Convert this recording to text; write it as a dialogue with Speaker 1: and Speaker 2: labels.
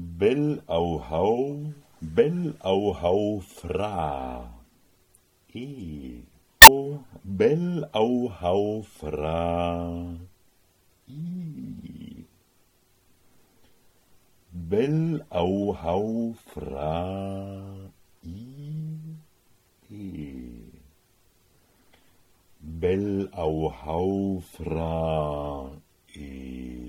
Speaker 1: Bell au hau fra. E. O, bell au hau fra. I. Bell au hau fra. I. E. Bell au hau fra. E.